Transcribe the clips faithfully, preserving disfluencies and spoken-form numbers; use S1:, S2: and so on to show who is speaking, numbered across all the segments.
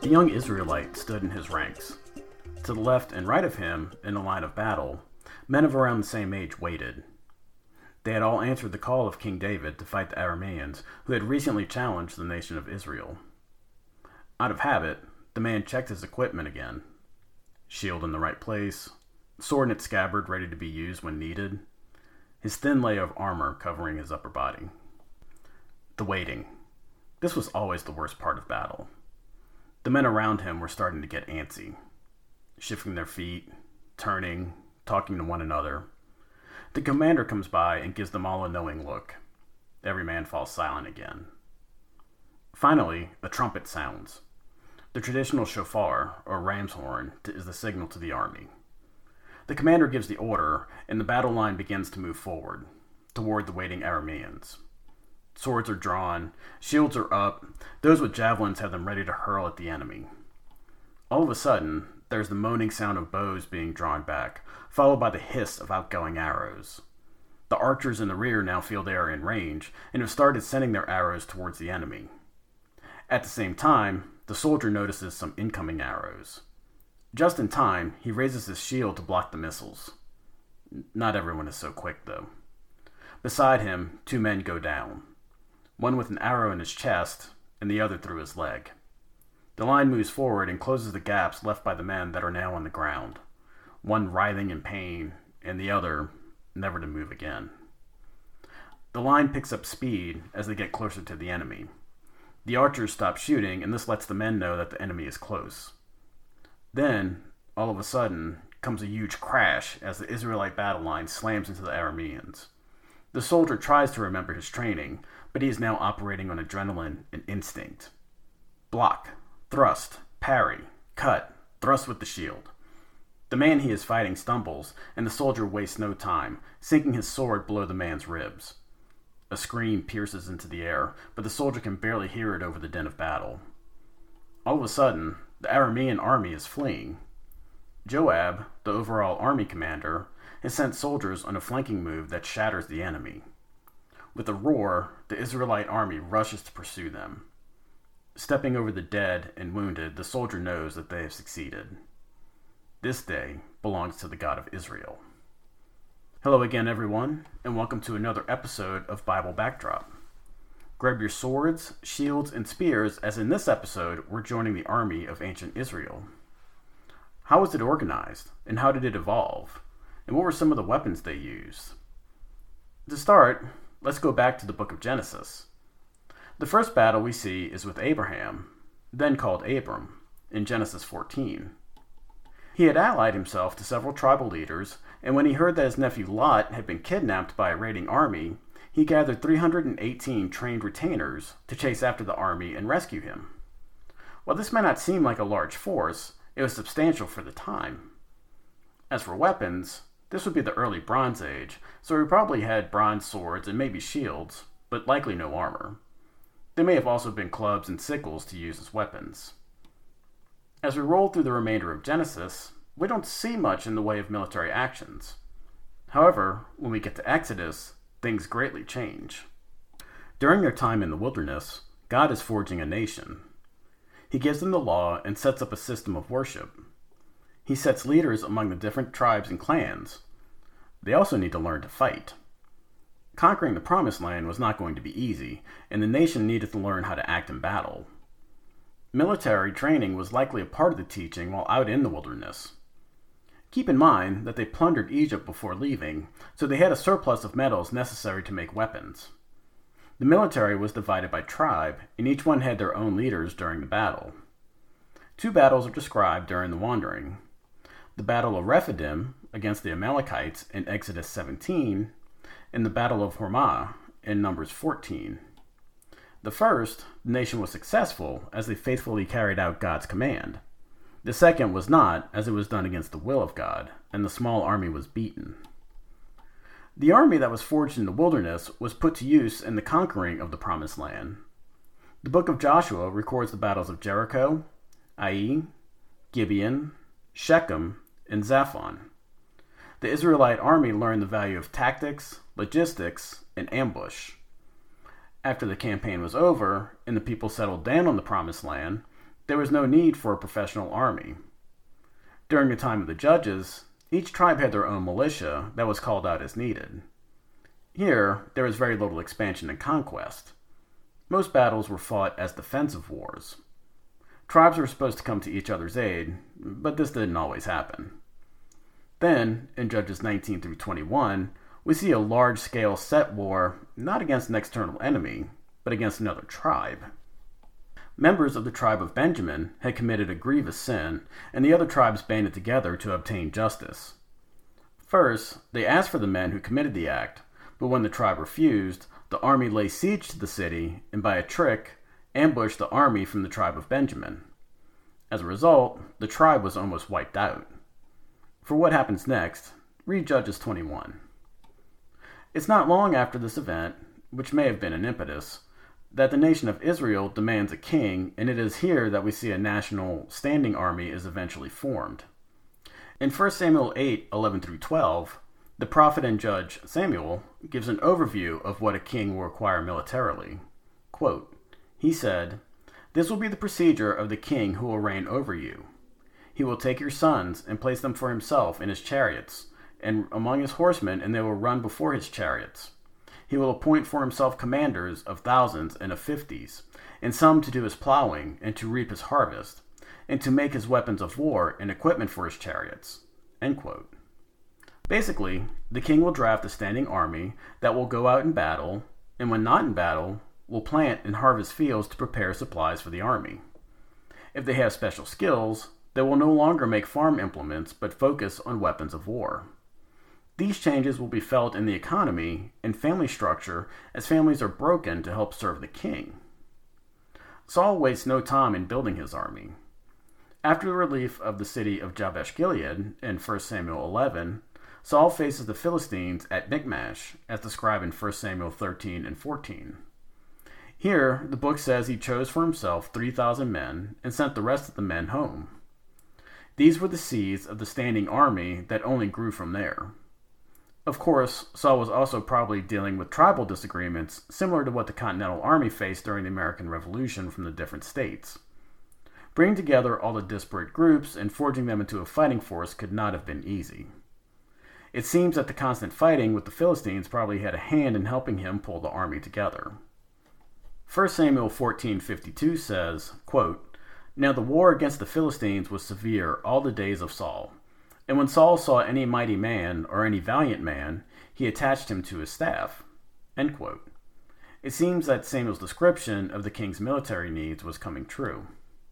S1: The young Israelite stood in his ranks. To the left and right of him, in the line of battle, men of around the same age waited. They had all answered the call of King David to fight the Arameans, who had recently challenged the nation of Israel. Out of habit, the man checked his equipment again. Shield in the right place, sword in its scabbard ready to be used when needed, his thin layer of armor covering his upper body. The waiting. This was always the worst part of battle. The men around him were starting to get antsy, shifting their feet, turning, talking to one another. The commander comes by and gives them all a knowing look. Every man falls silent again. Finally, a trumpet sounds. The traditional shofar, or ram's horn, is the signal to the army. The commander gives the order, and the battle line begins to move forward, toward the waiting Arameans. Swords are drawn, shields are up, those with javelins have them ready to hurl at the enemy. All of a sudden, there's the moaning sound of bows being drawn back, followed by the hiss of outgoing arrows. The archers in the rear now feel they are in range, and have started sending their arrows towards the enemy. At the same time, the soldier notices some incoming arrows. Just in time, he raises his shield to block the missiles. Not everyone is so quick, though. Beside him, two men go down. One with an arrow in his chest, and the other through his leg. The line moves forward and closes the gaps left by the men that are now on the ground, one writhing in pain, and the other never to move again. The line picks up speed as they get closer to the enemy. The archers stop shooting, and this lets the men know that the enemy is close. Then, all of a sudden, comes a huge crash as the Israelite battle line slams into the Arameans. The soldier tries to remember his training, but he is now operating on adrenaline and instinct. Block, thrust, parry, cut, thrust with the shield. The man he is fighting stumbles, and the soldier wastes no time, sinking his sword below the man's ribs. A scream pierces into the air, but the soldier can barely hear it over the din of battle. All of a sudden, the Aramean army is fleeing. Joab, the overall army commander, has sent soldiers on a flanking move that shatters the enemy. With a roar, the Israelite army rushes to pursue them. Stepping over the dead and wounded, the soldier knows that they have succeeded. This day belongs to the God of Israel. Hello again, everyone, and welcome to another episode of Bible Backdrop. Grab your swords, shields, and spears, as in this episode, we're joining the army of ancient Israel. How was it organized, and how did it evolve? And what were some of the weapons they used? To start, let's go back to the book of Genesis. The first battle we see is with Abraham, then called Abram, in Genesis fourteen. He had allied himself to several tribal leaders, and when he heard that his nephew Lot had been kidnapped by a raiding army, he gathered three hundred eighteen trained retainers to chase after the army and rescue him. While this may not seem like a large force, it was substantial for the time. As for weapons, this would be the early Bronze Age, so we probably had bronze swords and maybe shields, but likely no armor. There may have also been clubs and sickles to use as weapons. As we roll through the remainder of Genesis, we don't see much in the way of military actions. However, when we get to Exodus, things greatly change. During their time in the wilderness, God is forging a nation. He gives them the law and sets up a system of worship. He sets leaders among the different tribes and clans. They also need to learn to fight. Conquering the Promised Land was not going to be easy, and the nation needed to learn how to act in battle. Military training was likely a part of the teaching while out in the wilderness. Keep in mind that they plundered Egypt before leaving, so they had a surplus of metals necessary to make weapons. The military was divided by tribe, and each one had their own leaders during the battle. Two battles are described during the wandering. The Battle of Rephidim against the Amalekites in Exodus seventeen, and the Battle of Hormah in Numbers fourteen. The first, the nation was successful as they faithfully carried out God's command. The second was not, as it was done against the will of God, and the small army was beaten. The army that was forged in the wilderness was put to use in the conquering of the Promised Land. The book of Joshua records the battles of Jericho, Ai, Gibeon, Shechem, and Zaphon. The Israelite army learned the value of tactics, logistics, and ambush. After the campaign was over, and the people settled down on the Promised Land, there was no need for a professional army. During the time of the judges, each tribe had their own militia that was called out as needed. Here, there was very little expansion and conquest. Most battles were fought as defensive wars. Tribes were supposed to come to each other's aid, but this didn't always happen. Then, in Judges nineteen through twenty-one, we see a large-scale set war not against an external enemy, but against another tribe. Members of the tribe of Benjamin had committed a grievous sin, and the other tribes banded together to obtain justice. First, they asked for the men who committed the act, but when the tribe refused, the army lay siege to the city and, by a trick, ambushed the army from the tribe of Benjamin. As a result, the tribe was almost wiped out. For what happens next, read Judges twenty-one. It's not long after this event, which may have been an impetus, that the nation of Israel demands a king, and it is here that we see a national standing army is eventually formed. In First Samuel eight, eleven through twelve, the prophet and judge Samuel gives an overview of what a king will require militarily. Quote, he said, "This will be the procedure of the king who will reign over you. He will take your sons and place them for himself in his chariots, and among his horsemen, and they will run before his chariots. He will appoint for himself commanders of thousands and of fifties, and some to do his plowing and to reap his harvest, and to make his weapons of war and equipment for his chariots." End quote. Basically, the king will draft a standing army that will go out in battle, and when not in battle, will plant and harvest fields to prepare supplies for the army. If they have special skills, they will no longer make farm implements but focus on weapons of war. These changes will be felt in the economy and family structure as families are broken to help serve the king. Saul wastes no time in building his army. After the relief of the city of Jabesh Gilead in First Samuel eleven, Saul faces the Philistines at Michmash, as described in First Samuel thirteen and fourteen. Here, the book says he chose for himself three thousand men and sent the rest of the men home. These were the seeds of the standing army that only grew from there. Of course, Saul was also probably dealing with tribal disagreements similar to what the Continental Army faced during the American Revolution from the different states. Bringing together all the disparate groups and forging them into a fighting force could not have been easy. It seems that the constant fighting with the Philistines probably had a hand in helping him pull the army together. First Samuel fourteen fifty-two says, quote, "Now the war against the Philistines was severe all the days of Saul. And when Saul saw any mighty man or any valiant man, he attached him to his staff." End quote. It seems that Samuel's description of the king's military needs was coming true.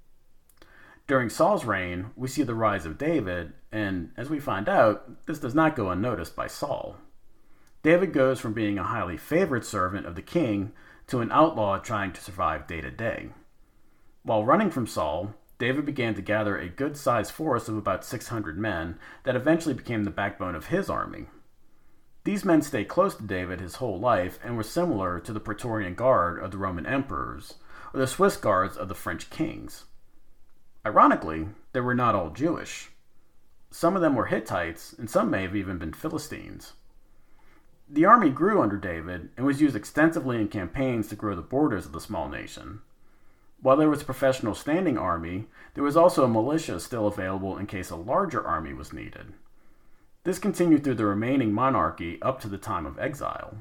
S1: During Saul's reign, we see the rise of David, and as we find out, this does not go unnoticed by Saul. David goes from being a highly favored servant of the king to an outlaw trying to survive day to day. While running from Saul, David began to gather a good-sized force of about six hundred men that eventually became the backbone of his army. These men stayed close to David his whole life and were similar to the Praetorian Guard of the Roman emperors or the Swiss guards of the French kings. Ironically, they were not all Jewish. Some of them were Hittites, and some may have even been Philistines. The army grew under David and was used extensively in campaigns to grow the borders of the small nation. While there was a professional standing army, there was also a militia still available in case a larger army was needed. This continued through the remaining monarchy up to the time of exile.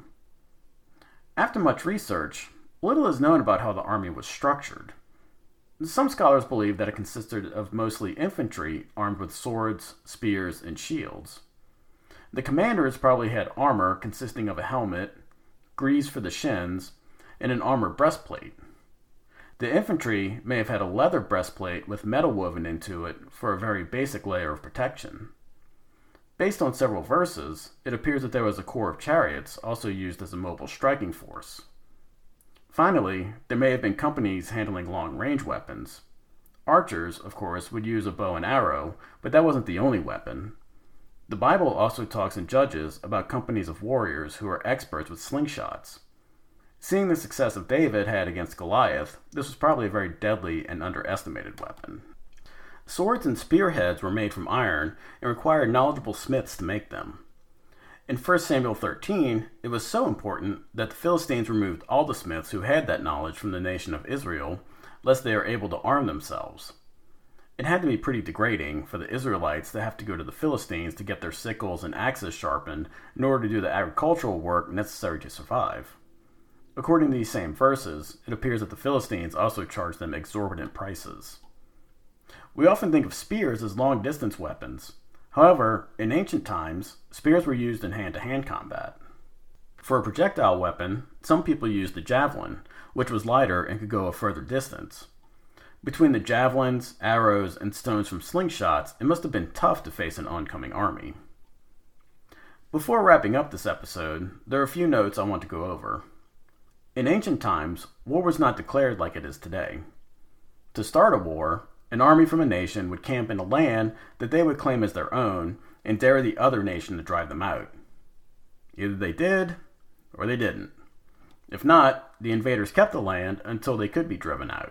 S1: After much research, little is known about how the army was structured. Some scholars believe that it consisted of mostly infantry armed with swords, spears, and shields. The commanders probably had armor consisting of a helmet, greaves for the shins, and an armor breastplate. The infantry may have had a leather breastplate with metal woven into it for a very basic layer of protection. Based on several verses, it appears that there was a corps of chariots also used as a mobile striking force. Finally, there may have been companies handling long-range weapons. Archers, of course, would use a bow and arrow, but that wasn't the only weapon. The Bible also talks in Judges about companies of warriors who are experts with slingshots. Seeing the success of David had against Goliath, this was probably a very deadly and underestimated weapon. Swords and spearheads were made from iron and required knowledgeable smiths to make them. In First Samuel thirteen, it was so important that the Philistines removed all the smiths who had that knowledge from the nation of Israel, lest they are able to arm themselves. It had to be pretty degrading for the Israelites to have to go to the Philistines to get their sickles and axes sharpened in order to do the agricultural work necessary to survive. According to these same verses, it appears that the Philistines also charged them exorbitant prices. We often think of spears as long-distance weapons. However, in ancient times, spears were used in hand-to-hand combat. For a projectile weapon, some people used the javelin, which was lighter and could go a further distance. Between the javelins, arrows, and stones from slingshots, it must have been tough to face an oncoming army. Before wrapping up this episode, there are a few notes I want to go over. In ancient times, war was not declared like it is today. To start a war, an army from a nation would camp in a land that they would claim as their own and dare the other nation to drive them out. Either they did, or they didn't. If not, the invaders kept the land until they could be driven out.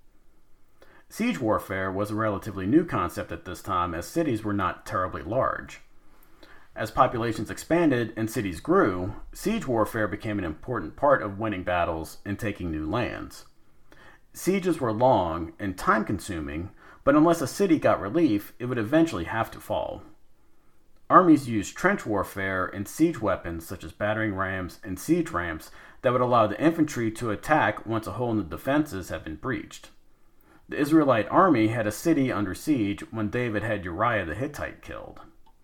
S1: Siege warfare was a relatively new concept at this time, as cities were not terribly large. As populations expanded and cities grew, siege warfare became an important part of winning battles and taking new lands. Sieges were long and time-consuming, but unless a city got relief, it would eventually have to fall. Armies used trench warfare and siege weapons such as battering rams and siege ramps that would allow the infantry to attack once a hole in the defenses had been breached. The Israelite army had a city under siege when David had Uriah the Hittite killed.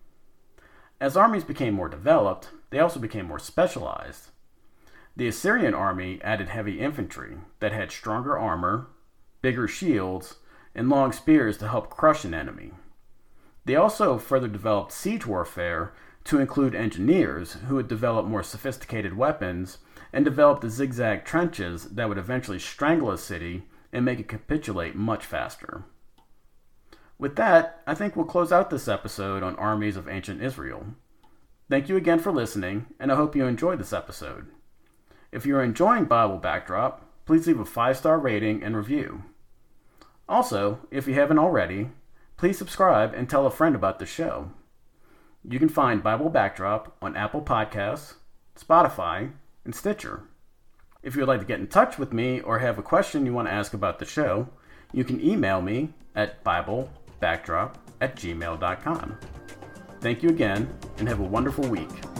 S1: As armies became more developed, they also became more specialized. The Assyrian army added heavy infantry that had stronger armor, bigger shields, and long spears to help crush an enemy. They also further developed siege warfare to include engineers who would develop more sophisticated weapons and develop the zigzag trenches that would eventually strangle a city and make it capitulate much faster. With that, I think we'll close out this episode on armies of ancient Israel. Thank you again for listening, and I hope you enjoyed this episode. If you're enjoying Bible Backdrop, please leave a five-star rating and review. Also, if you haven't already, please subscribe and tell a friend about the show. You can find Bible Backdrop on Apple Podcasts, Spotify, and Stitcher. If you would like to get in touch with me or have a question you want to ask about the show, you can email me at biblebackdrop at gmail dot com. Thank you again, and have a wonderful week.